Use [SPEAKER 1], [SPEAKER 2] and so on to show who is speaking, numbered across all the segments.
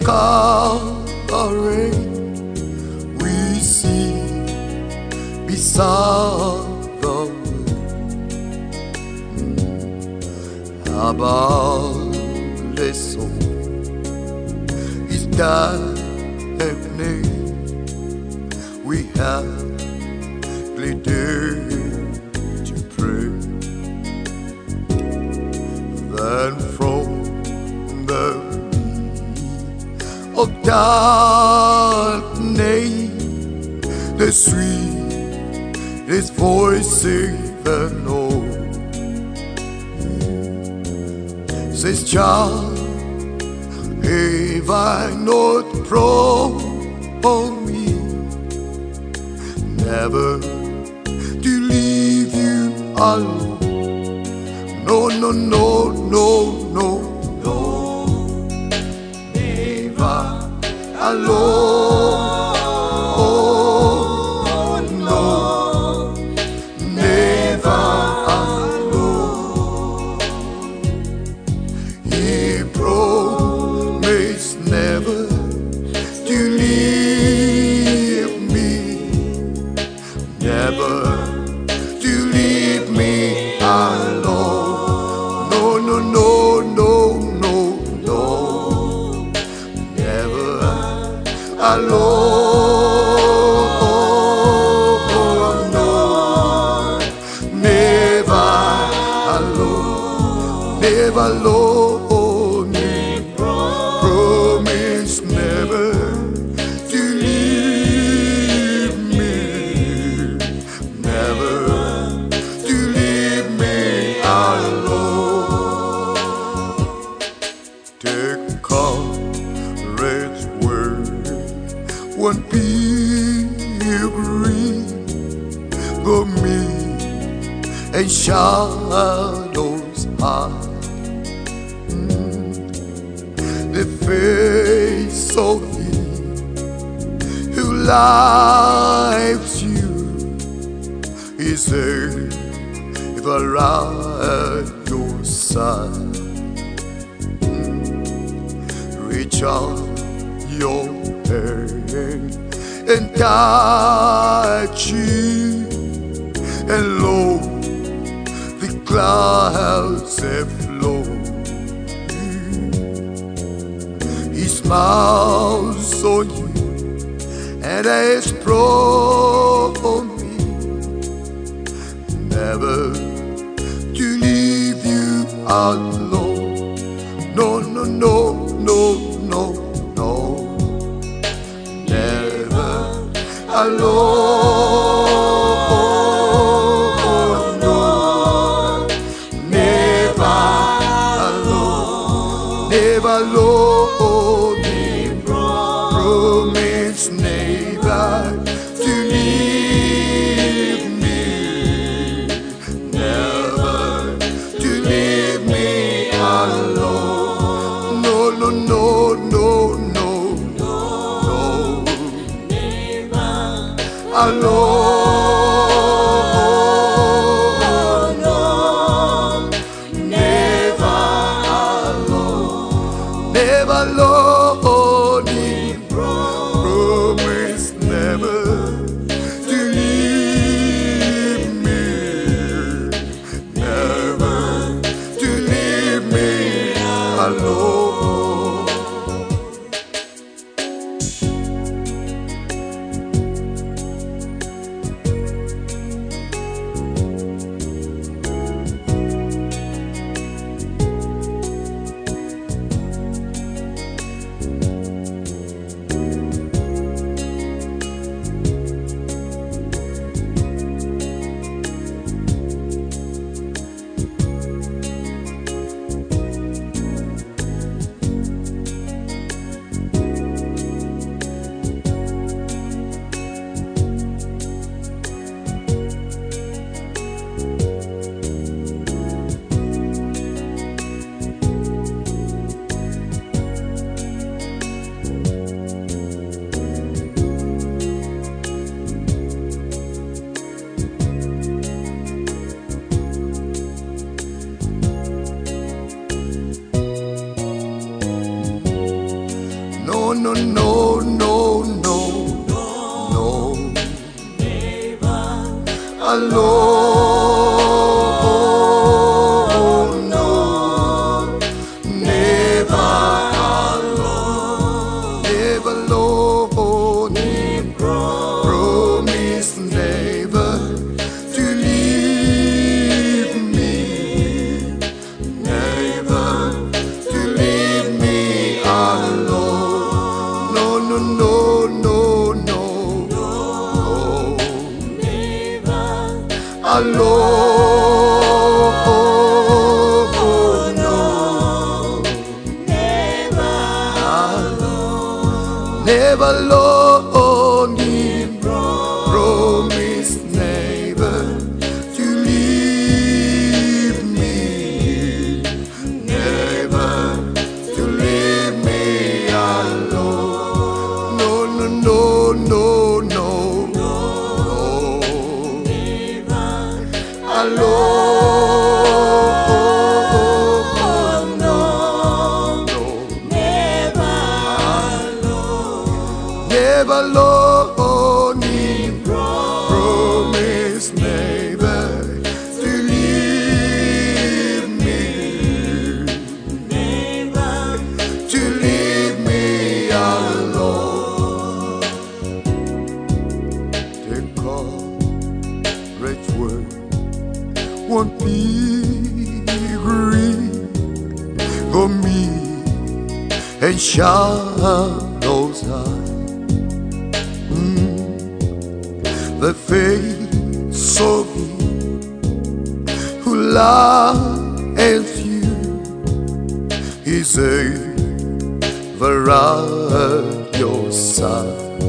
[SPEAKER 1] Calvary we see beside the way. About the soul is darkening. We have pleaded to pray. Then from the of darkness, the sweetest voice ever known says, "Child, have I not promised me never to leave you alone? No, no, no, no, no, no, never alone. Oh, no, never alone." He promised never to leave me, never to leave me alone. No, no, no, no, no, no, never alone. No, never alone, never alone. He promised never to leave me, never to leave me alone. Take courage, word, one pilgrim, go me and shadows hide. The face of Him who loves you is ever at your side. Reach out your hand and touch you, and lo, the clouds have flown. He smiles on you and has promised never to leave you alone. No, no, no, no, no, no, never alone. No, never alone, never alone. He promised never to leave me, never to leave me alone. No, no, no, no, no, no, never alone. No, never alone, never alone. He promised no, no, no, no, no. Alone, no, never alone, never alone. Promise never to leave me, never to leave me alone. No, no, no, no, no, no, alone, no, never alone. Promise never to leave me, never to leave me alone. No, no, no, no, no, no, alone, no, no, never alone. Promise never to leave me, to leave me alone. The courage word won't be green for me and shadows high. The face of you who loves you is ever at your side.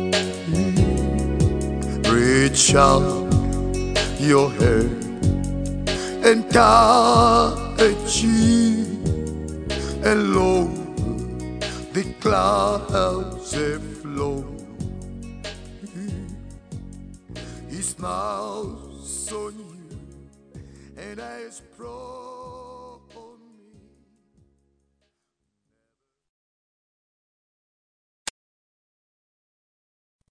[SPEAKER 1] Reach out your hand and touch you, and lo, the clouds have flown. He smiles on you and has promised.